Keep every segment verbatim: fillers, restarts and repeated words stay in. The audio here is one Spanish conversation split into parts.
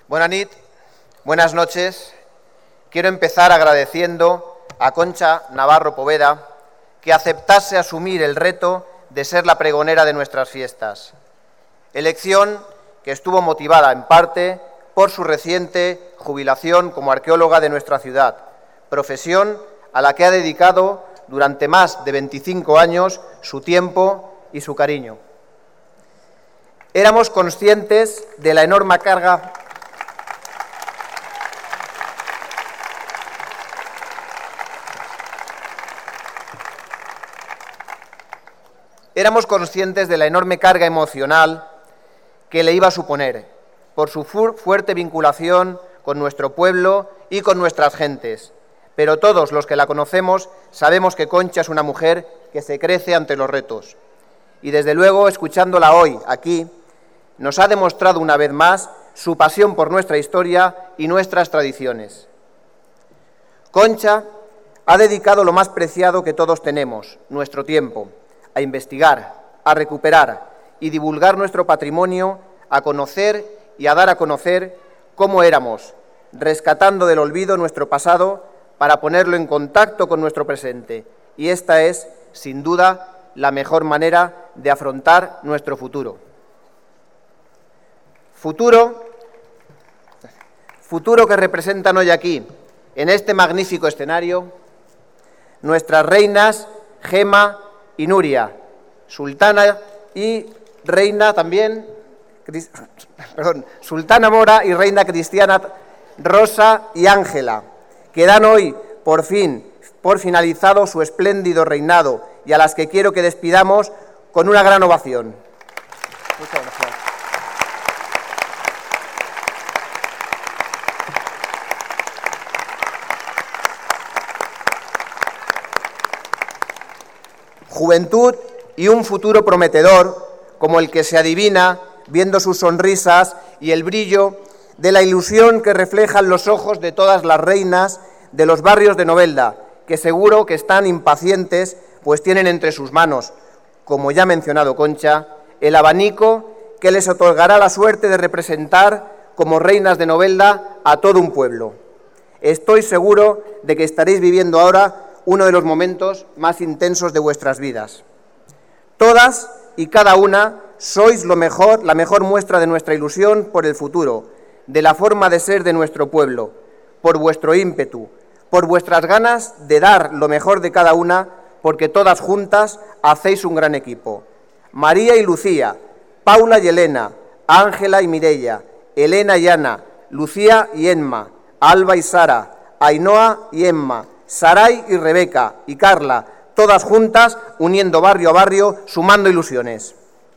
Buenas nit, buenas noches. Quiero empezar agradeciendo a Concha Navarro Poveda que aceptase asumir el reto de ser la pregonera de nuestras fiestas. Elección que estuvo motivada en parte por su reciente jubilación como arqueóloga de nuestra ciudad, profesión a la que ha dedicado durante más de veinticinco años su tiempo y su cariño. Éramos conscientes de la enorme carga Éramos conscientes de la enorme carga emocional que le iba a suponer por su fu- fuerte vinculación con nuestro pueblo y con nuestras gentes. Pero todos los que la conocemos sabemos que Concha es una mujer que se crece ante los retos. Y desde luego, escuchándola hoy aquí, nos ha demostrado una vez más su pasión por nuestra historia y nuestras tradiciones. Concha ha dedicado lo más preciado que todos tenemos, nuestro tiempo, a investigar, a recuperar y divulgar nuestro patrimonio, a conocer y a dar a conocer cómo éramos, rescatando del olvido nuestro pasado para ponerlo en contacto con nuestro presente. Y esta es, sin duda, la mejor manera de afrontar nuestro futuro. Futuro, futuro que representan hoy aquí, en este magnífico escenario, nuestras reinas Gema y Nuria, sultana y reina también, perdón, sultana mora y reina cristiana Rosa y Ángela, que dan hoy, por fin, por finalizado su espléndido reinado y a las que quiero que despidamos con una gran ovación. Muchas gracias. Juventud y un futuro prometedor, como el que se adivina viendo sus sonrisas y el brillo de la ilusión que reflejan los ojos de todas las reinas de los barrios de Novelda, que seguro que están impacientes, pues tienen entre sus manos, como ya ha mencionado Concha, el abanico que les otorgará la suerte de representar como reinas de Novelda a todo un pueblo. Estoy seguro de que estaréis viviendo ahora uno de los momentos más intensos de vuestras vidas. Todas y cada una sois lo mejor, la mejor muestra de nuestra ilusión por el futuro, de la forma de ser de nuestro pueblo, por vuestro ímpetu, por vuestras ganas de dar lo mejor de cada una, porque todas juntas hacéis un gran equipo. María y Lucía, Paula y Elena, Ángela y Mireia, Elena y Ana, Lucía y Emma, Alba y Sara, Ainhoa y Emma, Saray y Rebeca y Carla, todas juntas, uniendo barrio a barrio, sumando ilusiones.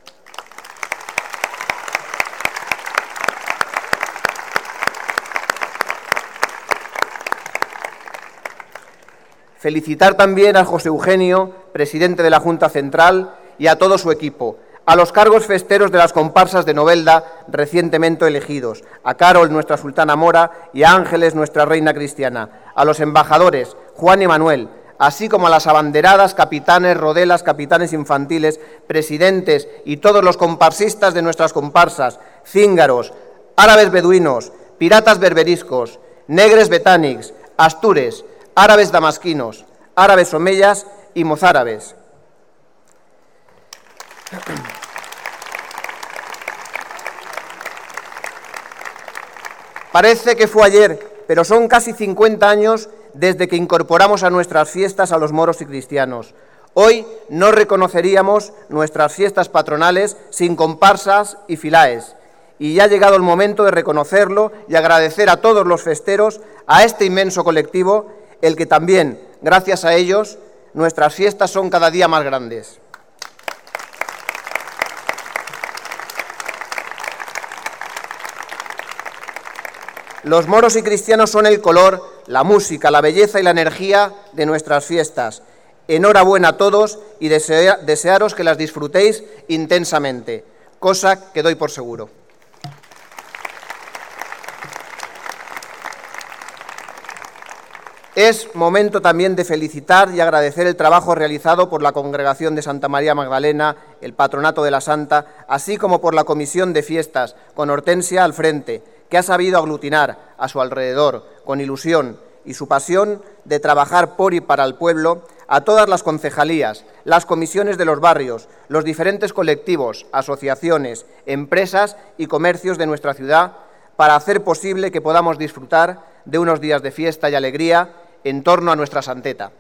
Felicitar también a José Eugenio, presidente de la Junta Central, y a todo su equipo, a los cargos festeros de las comparsas de Novelda recientemente elegidos, a Carol, nuestra sultana mora, y a Ángeles, nuestra reina cristiana, a los embajadores, Juan y Manuel, así como a las abanderadas, capitanes, rodelas, capitanes infantiles, presidentes y todos los comparsistas de nuestras comparsas, cíngaros, árabes beduinos, piratas berberiscos, negres betánics, astures, árabes damasquinos, árabes omeyas y mozárabes. Parece que fue ayer, pero son casi cincuenta años desde que incorporamos a nuestras fiestas a los moros y cristianos. Hoy no reconoceríamos nuestras fiestas patronales sin comparsas y filaes. Y ya ha llegado el momento de reconocerlo y agradecer a todos los festeros, a este inmenso colectivo, el que también, gracias a ellos, nuestras fiestas son cada día más grandes. Los moros y cristianos son el color, la música, la belleza y la energía de nuestras fiestas. Enhorabuena a todos y desea, desearos que las disfrutéis intensamente, cosa que doy por seguro. Es momento también de felicitar y agradecer el trabajo realizado por la Congregación de Santa María Magdalena, el Patronato de la Santa, así como por la Comisión de Fiestas, con Hortensia al frente, que ha sabido aglutinar a su alrededor, con ilusión y su pasión de trabajar por y para el pueblo, a todas las concejalías, las comisiones de los barrios, los diferentes colectivos, asociaciones, empresas y comercios de nuestra ciudad, para hacer posible que podamos disfrutar de unos días de fiesta y alegría en torno a nuestra santeta.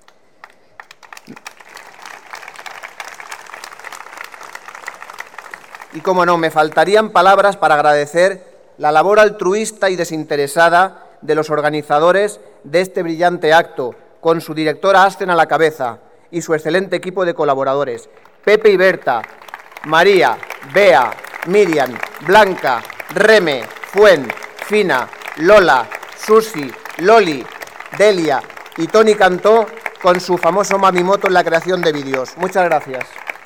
Y, como no, me faltarían palabras para agradecer la labor altruista y desinteresada de los organizadores de este brillante acto, con su directora Asten a la cabeza y su excelente equipo de colaboradores, Pepe y Berta, María, Bea, Miriam, Blanca, Reme, Fuen, Fina, Lola, Susi, Loli, Delia y Toni Cantó, con su famoso Mamimoto en la creación de vídeos. Muchas gracias.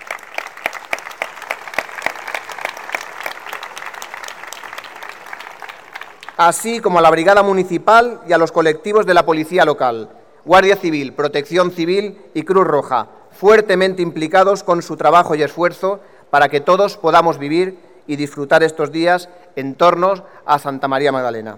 Así como a la Brigada Municipal y a los colectivos de la Policía Local, Guardia Civil, Protección Civil y Cruz Roja, fuertemente implicados con su trabajo y esfuerzo para que todos podamos vivir y disfrutar estos días en torno a Santa María Magdalena.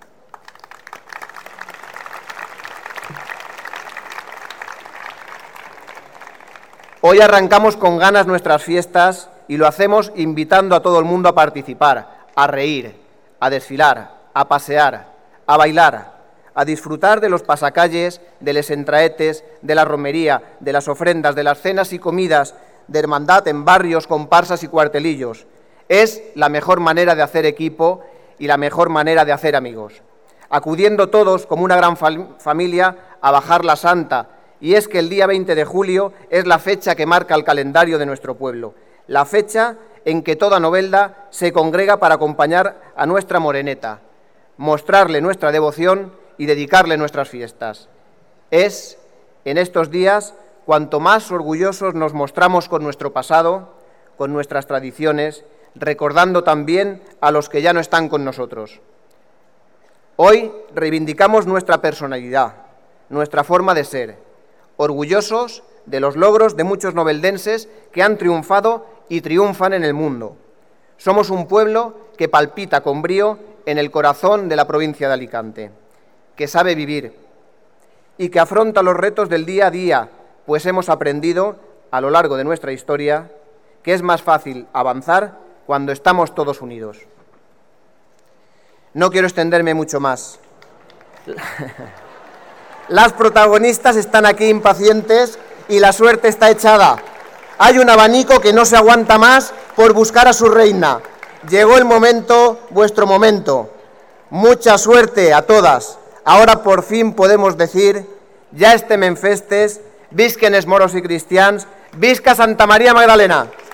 Hoy arrancamos con ganas nuestras fiestas y lo hacemos invitando a todo el mundo a participar, a reír, a desfilar, a pasear, a bailar, a disfrutar de los pasacalles, de les entraetes, de la romería, de las ofrendas, de las cenas y comidas de hermandad en barrios, comparsas y cuartelillos. Es la mejor manera de hacer equipo y la mejor manera de hacer amigos. Acudiendo todos como una gran fam- familia a bajar la Santa, y es que el día veinte de julio es la fecha que marca el calendario de nuestro pueblo, la fecha en que toda Novelda se congrega para acompañar a nuestra moreneta, mostrarle nuestra devoción y dedicarle nuestras fiestas. Es, en estos días, cuanto más orgullosos nos mostramos con nuestro pasado, con nuestras tradiciones, recordando también a los que ya no están con nosotros. Hoy reivindicamos nuestra personalidad, nuestra forma de ser, orgullosos de los logros de muchos noveldenses que han triunfado y triunfan en el mundo. Somos un pueblo que palpita con brío en el corazón de la provincia de Alicante, que sabe vivir y que afronta los retos del día a día, pues hemos aprendido a lo largo de nuestra historia que es más fácil avanzar cuando estamos todos unidos. No quiero extenderme mucho más. Las protagonistas están aquí impacientes y la suerte está echada. Hay un abanico que no se aguanta más por buscar a su reina. Llegó el momento, vuestro momento. Mucha suerte a todas. Ahora por fin podemos decir, ja estem en festes, visquen els moros i cristians, visca Santa Maria Magdalena.